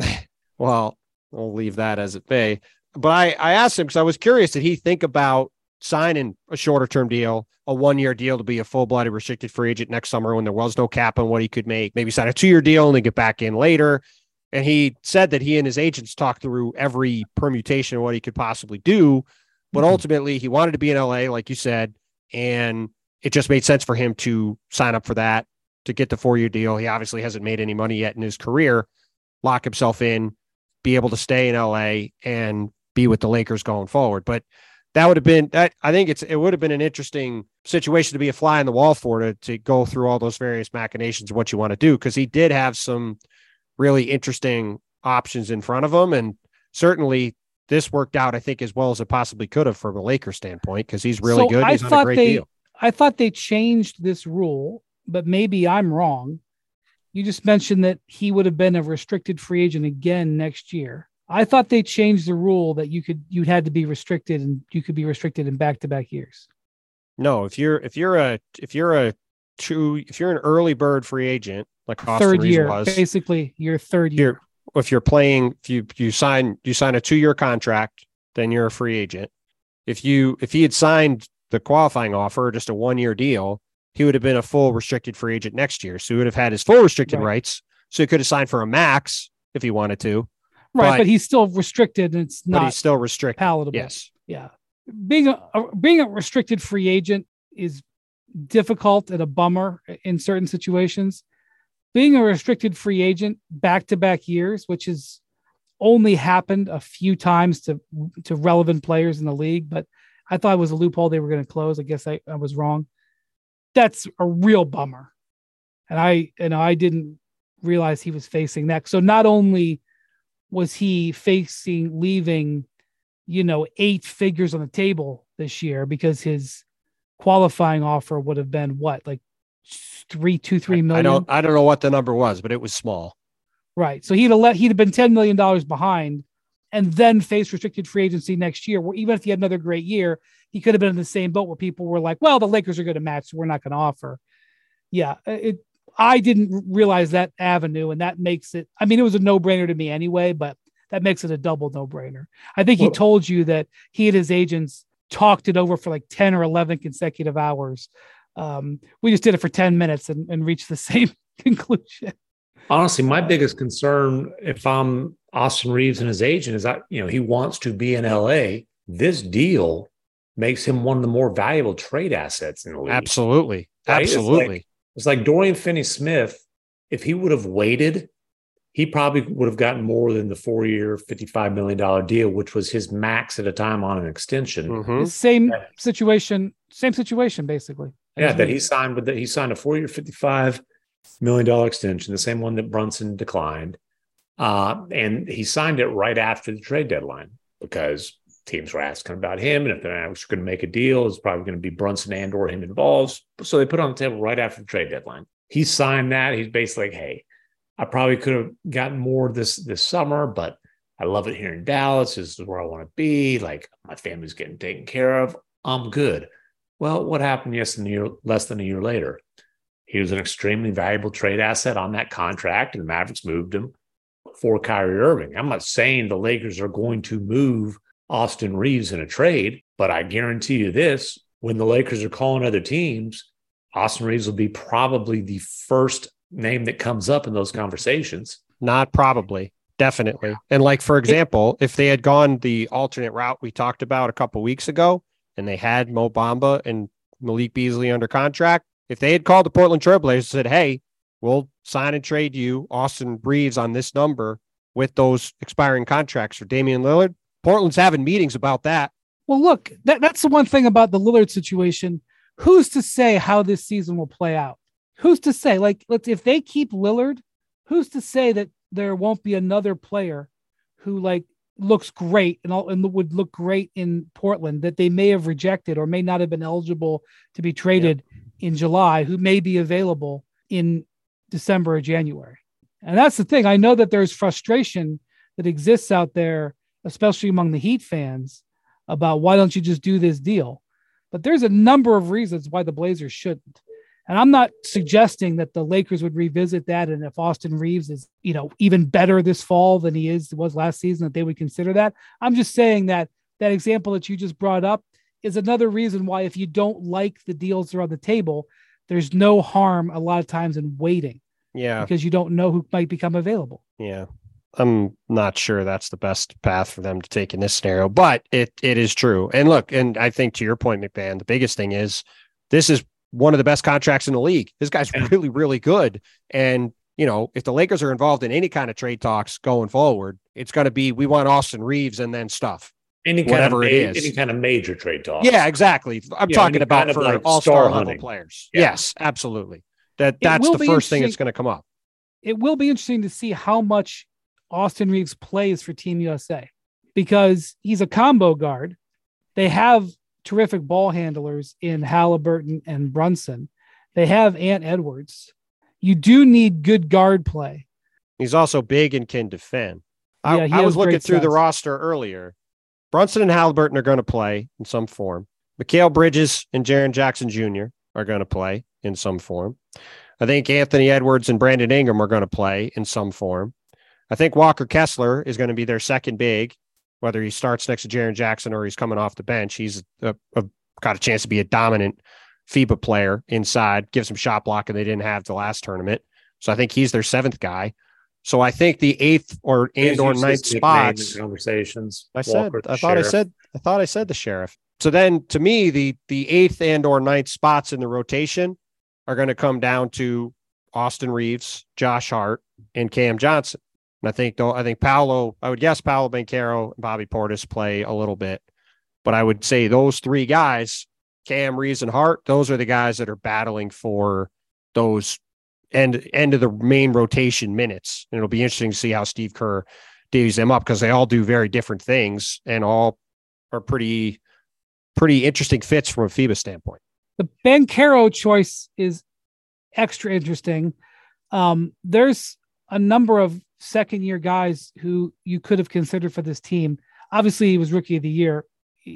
Well, we'll leave that as it may. But I, I asked him because I was curious, did he think about signing a shorter term deal, a one-year deal to be a full-blooded restricted free agent next summer when there was no cap on what he could make, maybe sign a two-year deal and then get back in later. And he said that he and his agents talked through every permutation of what he could possibly do. But mm-hmm. ultimately, he wanted to be in L A, like you said, and it just made sense for him to sign up for that, to get the four-year deal. He obviously hasn't made any money yet in his career, lock himself in, be able to stay in L A and be with the Lakers going forward. But that would have been that. I think it's, it would have been an interesting situation to be a fly on the wall for, to, to go through all those various machinations of what you want to do. Cause he did have some really interesting options in front of him. And certainly this worked out, I think, as well as it possibly could have from a Lakers standpoint, because he's really so good. He's on a great they, deal. I thought they changed this rule, but maybe I'm wrong. You just mentioned that he would have been a restricted free agent again next year. I thought they changed the rule that you could, you had to be restricted and you could be restricted in back-to-back years. No, if you're, if you're a, if you're a true, if you're an early bird free agent, like Austin third Reeves year, was, basically your third year. If you're playing, if you, you sign, you sign a two-year contract, then you're a free agent. If you, if he had signed the qualifying offer, just a one-year deal, he would have been a full restricted free agent next year. So he would have had his full restricted right. rights. So he could have signed for a max if he wanted to. Right. But, but he's still restricted, and it's not but he's still restricted. Palatable. Yes. Yeah. Being a, a being a restricted free agent is difficult and a bummer in certain situations. Being a restricted free agent back-to-back years, which has only happened a few times to, to relevant players in the league, but I thought it was a loophole they were going to close. I guess I, I was wrong. That's a real bummer. And I, you know, I didn't realize he was facing that. So not only was he facing leaving, you know, eight figures on the table this year, because his qualifying offer would have been what, like three, two, three million. I don't, I don't know what the number was, but it was small. Right. So he'd have let, he'd have been ten million dollars behind, and then face restricted free agency next year, where even if he had another great year, he could have been in the same boat where people were like, well, the Lakers are going to match, so we're not going to offer. Yeah. It, I didn't realize that avenue, and that makes it, I mean, it was a no-brainer to me anyway, but that makes it a double no-brainer. I think he well, told you that he and his agents talked it over for like ten or eleven consecutive hours. Um, we just did it for ten minutes and, and reached the same conclusion. Honestly, my biggest concern, if I'm Austin Reeves and his agent, is that, you know, he wants to be in L A. This deal makes him one of the more valuable trade assets in the league. Absolutely. Right? Absolutely. It's like, it's like Dorian Finney-Smith. If he would have waited, he probably would have gotten more than the four-year, fifty-five million dollars deal, which was his max at a time on an extension. Mm-hmm. Same yeah. situation, same situation, basically. Yeah, that he signed with that. He signed a four-year, fifty-five million dollars extension, the same one that Brunson declined. Uh, and he signed it right after the trade deadline because teams were asking about him. And if they're going to make a deal, it's probably going to be Brunson and or him involved. So they put it on the table right after the trade deadline. He signed that. He's basically like, hey, I probably could have gotten more this, this summer, but I love it here in Dallas. This is where I want to be. Like, my family's getting taken care of. I'm good. Well, what happened yes, a year, less than a year later? He was an extremely valuable trade asset on that contract, and the Mavericks moved him for Kyrie Irving. I'm not saying the Lakers are going to move Austin Reeves in a trade, but I guarantee you this, when the Lakers are calling other teams, Austin Reeves will be probably the first name that comes up in those conversations. Not probably, definitely. And like, for example, if they had gone the alternate route we talked about a couple weeks ago, and they had Mo Bamba and Malik Beasley under contract, if they had called the Portland Trailblazers and said, hey, we'll sign and trade you Austin Reeves on this number with those expiring contracts for Damian Lillard, Portland's having meetings about that. Well, look, that, that's the one thing about the Lillard situation. Who's to say how this season will play out? Who's to say? Like, let's if they keep Lillard, who's to say that there won't be another player who like looks great and, all, and would look great in Portland that they may have rejected or may not have been eligible to be traded yep. in July, who may be available in December or January. And that's the thing. I know that there's frustration that exists out there, especially among the Heat fans, about why don't you just do this deal? But there's a number of reasons why the Blazers shouldn't. And I'm not suggesting that the Lakers would revisit that. And if Austin Reeves is, you know, even better this fall than he is was last season, that they would consider that. I'm just saying that that example that you just brought up is another reason why, if you don't like the deals that are on the table, there's no harm a lot of times in waiting. Yeah. Because you don't know who might become available. Yeah. I'm not sure that's the best path for them to take in this scenario, but it it is true. And look, and I think to your point, McMahon, the biggest thing is this is one of the best contracts in the league. This guy's really, really good. And, you know, if the Lakers are involved in any kind of trade talks going forward, it's going to be, we want Austin Reeves and then stuff. Any kind whatever of ma- it is. Any kind of major trade talks. Yeah, exactly. I'm you talking know, about for like all-star level hunting. players. Yeah. Yes, absolutely. That That's the first thing that's going to come up. It will be interesting to see how much Austin Reeves plays for Team U S A, because he's a combo guard. They have terrific ball handlers in Halliburton and Brunson. They have Ant Edwards. You do need good guard play. He's also big and can defend. I, yeah, I was looking through stats. the roster earlier. Brunson and Halliburton are going to play in some form. Mikal Bridges and Jaren Jackson Junior are going to play in some form. I think Anthony Edwards and Brandon Ingram are going to play in some form. I think Walker Kessler is going to be their second big, whether he starts next to Jaren Jackson or he's coming off the bench. He's a, a, got a chance to be a dominant FIBA player inside, give some shot block, and they didn't have the last tournament. So I think he's their seventh guy. So I think the eighth or and or ninth spots. Conversations. I said. Walker, I thought Sheriff. I said. I thought I said the Sheriff. So then, to me, the the eighth and or ninth spots in the rotation are going to come down to Austin Reeves, Josh Hart, and Cam Johnson. And I think though I think Paolo, I would guess Paolo Banchero and Bobby Portis play a little bit, but I would say those three guys, Cam, Reeves, and Hart, those are the guys that are battling for those end end of the main rotation minutes. And it'll be interesting to see how Steve Kerr divvies them up, because they all do very different things and all are pretty pretty interesting fits from a FIBA standpoint. The Banchero choice is extra interesting. Um, there's a number of second year guys who you could have considered for this team. Obviously he was rookie of the year,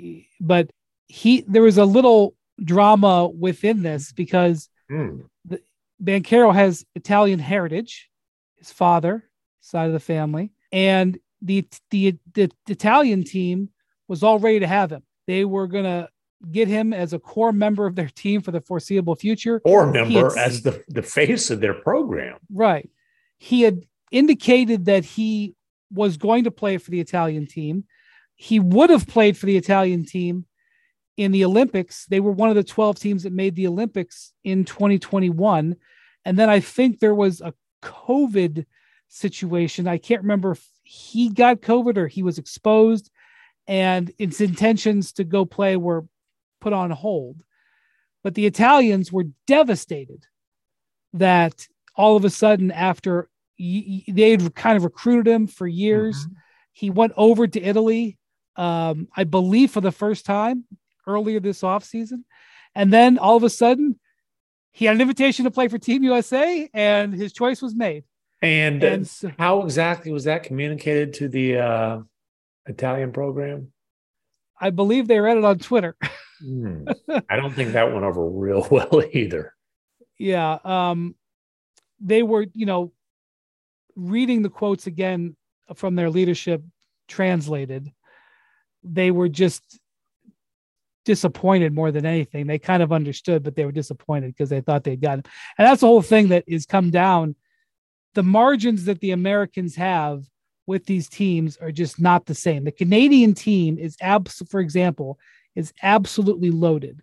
but he, there was a little drama within this because mm. the, Banchero has Italian heritage, his father side of the family, and the, the, the, the Italian team was all ready to have him. They were going to get him as a core member of their team for the foreseeable future. Core member had, as the, the face of their program. Right. He had indicated that he was going to play for the Italian team. He would have played for the Italian team in the Olympics. They were one of the twelve teams that made the Olympics in twenty twenty-one. And then I think there was a COVID situation. I can't remember if he got COVID or he was exposed, and its intentions to go play were put on hold. But the Italians were devastated that all of a sudden, after they'd kind of recruited him for years. Mm-hmm. He went over to Italy, um, I believe, for the first time earlier this offseason. And then all of a sudden, he had an invitation to play for Team U S A, and his choice was made. And, and so, how exactly was that communicated to the uh, Italian program? I believe they read it on Twitter. hmm. I don't think that went over real well either. Yeah. Um, they were, you know, reading the quotes again from their leadership translated. They were just disappointed more than anything. They kind of understood, but they were disappointed because they thought they'd gotten. And that's the whole thing that is come down. The margins that the Americans have with these teams are just not the same. The Canadian team is abs, for example, is absolutely loaded.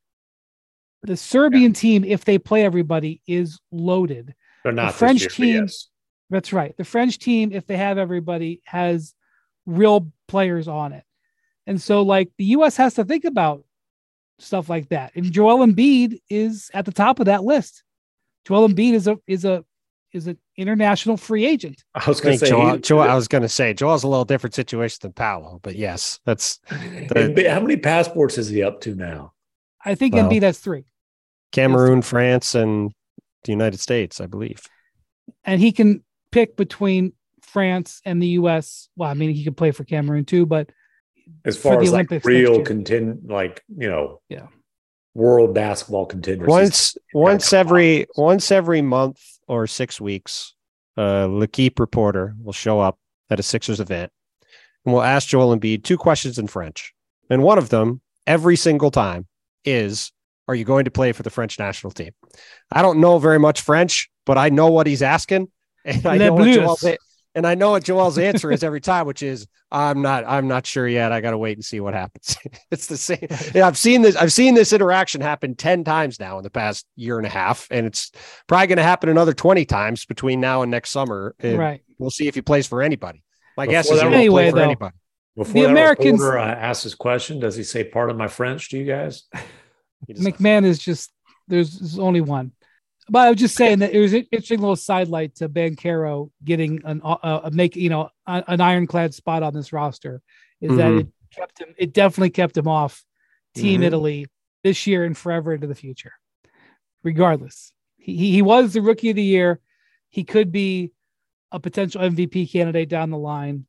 The Serbian yeah. team, if they play everybody, is loaded. They're not the French year, team. Yes. That's right. The French team, if they have everybody, has real players on it. And so, like, the U S has to think about stuff like that. And Joel Embiid is at the top of that list. Joel Embiid is a is a is an international free agent. I was going to say, Joel, Joel, I was going to say, Joel's a little different situation than Paolo, but yes, that's. The, how many passports is he up to now? I think well, Embiid has three. Cameroon, France, and the United States, I believe. And he can pick between France and the U S. Well, I mean, he could play for Cameroon too, but as far as like real contend, like, you know, yeah, world basketball contenders. Once, once every, once every month or six weeks, uh, L'Equipe reporter will show up at a Sixers event and we'll ask Joel Embiid two questions in French. And one of them, every single time, is, are you going to play for the French national team? I don't know very much French, but I know what he's asking. And I, know what Joel's, and I know what Joel's answer is every time, which is, I'm not, I'm not sure yet. I got to wait and see what happens. It's the same. Yeah, I've seen this. I've seen this interaction happen ten times now in the past year and a half, and it's probably going to happen another twenty times between now and next summer. And right. We'll see if he plays for anybody. My Before guess is he won't anyway, play for though, anybody. Before the that Americans reporter, uh, asks this question, does he say part of my French to you guys? McMahon is just, there's, there's only one. But I was just saying that it was an interesting little sidelight to Banchero getting an uh, a make you know an ironclad spot on this roster is mm-hmm. that it kept him. It definitely kept him off Team mm-hmm. Italy this year and forever into the future. Regardless, he he was the Rookie of the Year. He could be a potential M V P candidate down the line.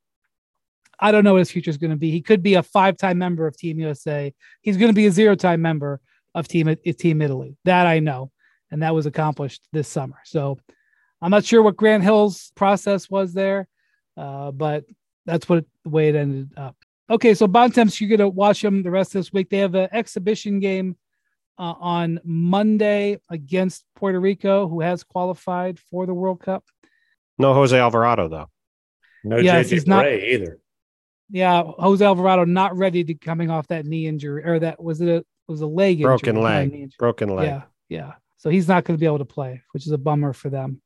I don't know what his future is going to be. He could be a five-time member of Team U S A. He's going to be a zero-time member of Team Team Italy. That I know. And that was accomplished this summer. So I'm not sure what Grant Hill's process was there, uh, but that's what the way it ended up. Okay, so Bontemps, you're going to watch them the rest of this week. They have an exhibition game uh, on Monday against Puerto Rico, who has qualified for the World Cup. No Jose Alvarado, though. No yes, J J Barea either. Yeah, Jose Alvarado not ready to coming off that knee injury, or that was it a, was a leg injury. Broken leg. Broken leg. Yeah, yeah. So he's not going to be able to play, which is a bummer for them.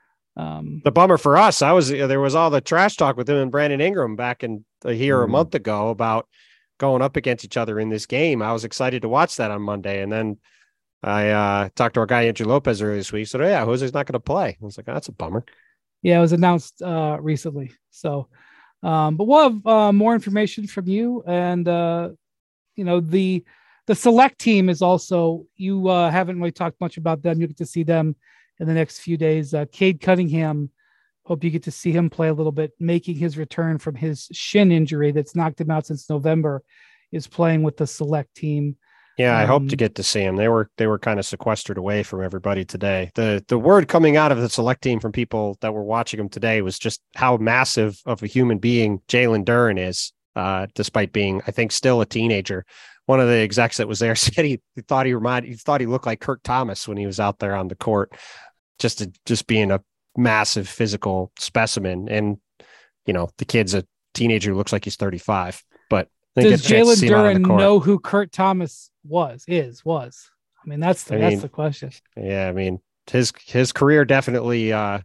Um, the bummer for us, I was there was all the trash talk with him and Brandon Ingram back in uh, here mm. a month ago about going up against each other in this game. I was excited to watch that on Monday, and then I uh, talked to our guy Andrew Lopez earlier this week. So yeah, Jose's not going to play. I was like, oh, that's a bummer. Yeah, it was announced uh, recently. So, um, but we'll have uh, more information from you, and uh, you know the. The select team is also, you uh, haven't really talked much about them. You get to see them in the next few days. Uh, Cade Cunningham, hope you get to see him play a little bit, making his return from his shin injury that's knocked him out since November, is playing with the select team. Yeah, I um, hope to get to see him. They were they were kind of sequestered away from everybody today. The the word coming out of the select team from people that were watching him today was just how massive of a human being Jalen Duren is, uh, despite being, I think, still a teenager. One of the execs that was there said he, he thought he reminded, he thought he looked like Kirk Thomas when he was out there on the court, just to, just being a massive physical specimen. And, you know, the kid's a teenager who looks like he's thirty-five, but does Jalen Duren know who Kurt Thomas was, is, was? I mean, that's the, I that's mean, the question. Yeah. I mean, his, his career definitely, uh,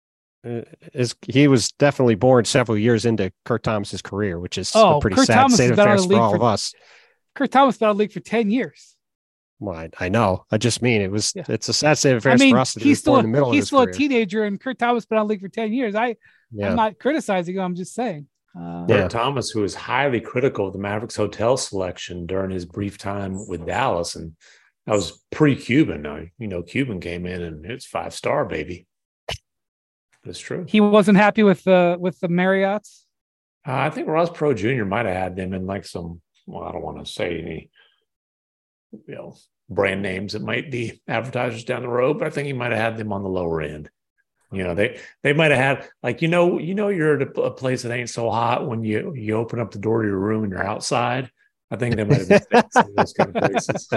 is he was definitely born several years into Kurt Thomas's career, which is oh, a pretty Kurt sad Thomas state of affairs for all for, of us. Kurt Thomas been out of the league for ten years. Well, I, I know. I just mean it was. Yeah. It's a sad state of I affairs mean, for us. That he he's was still born in the middle he's of his still a career. teenager, and Kurt Thomas been on the league for ten years. I Yeah. I'm not criticizing him. I'm just saying. Uh, Yeah. Kurt Thomas, who was highly critical of the Mavericks hotel selection during his brief time with Dallas, and that was pre-Cuban. Now, you know, Cuban came in and it's five star, baby. That's true. He wasn't happy with the with the Marriotts. Uh, I think Ross Pro Junior might have had them in like some. Well, I don't want to say any, you know, brand names that might be advertisers down the road, but I think he might have had them on the lower end. You know, they they might have had like you know you know you're at a, a place that ain't so hot when you you open up the door to your room and you're outside. I think they might have been some of those kind of places.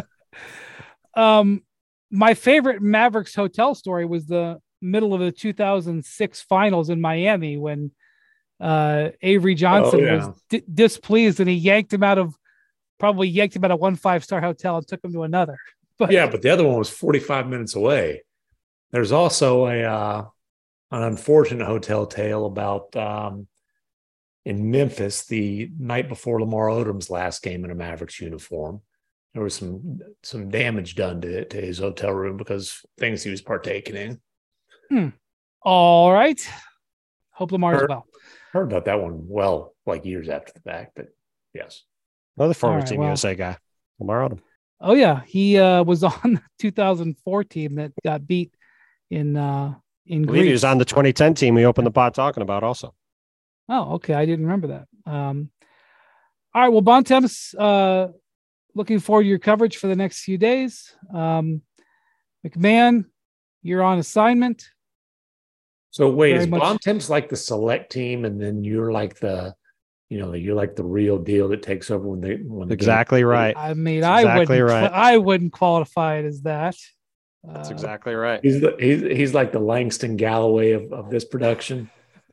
Um, my favorite Mavericks hotel story was the middle of the two thousand six finals in Miami when uh, Avery Johnson Oh, yeah. was di- displeased and he yanked him out of probably yanked him out of one five star hotel and took him to another. But Yeah, but the other one was forty-five minutes away. There's also a uh, an unfortunate hotel tale about um, in Memphis the night before Lamar Odom's last game in a Mavericks uniform. There was some some damage done to to his hotel room because things he was partaking in. Hmm. All right. Hope Lamar is Heard- well. Heard about that one well, like years after the fact, but yes. Another former All right, Team well. U S A guy, Lamar Odom. Oh yeah, he uh, was on the two thousand four team that got beat in uh, in I believe he Greece. was on the twenty ten team we opened the pod talking about also. Oh, okay. I didn't remember that. Um, all right. Well, Bontemps, uh, looking forward to your coverage for the next few days. Um, McMahon, you're on assignment. So wait, Very is much- Bontemps like the select team, and then you're like the, you know, you're like the real deal that takes over when they when the game- Exactly right. I mean, That's I exactly wouldn't, right. I wouldn't qualify it as that. That's Uh, exactly right. He's the, he's he's like the Langston Galloway of, of this production.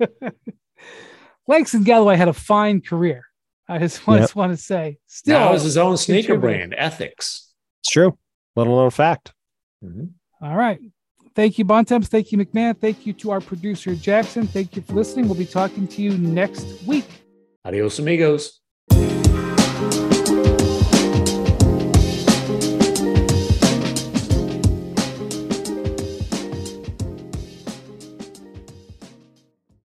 Langston Galloway had a fine career. I just want, Yep. just want to say, still, Now is his own sneaker contributing. brand, Ethics. It's true. Little known fact. Mhm. All right. Thank you, Bontemps. Thank you, McMahon. Thank you to our producer, Jackson. Thank you for listening. We'll be talking to you next week. Adios, amigos.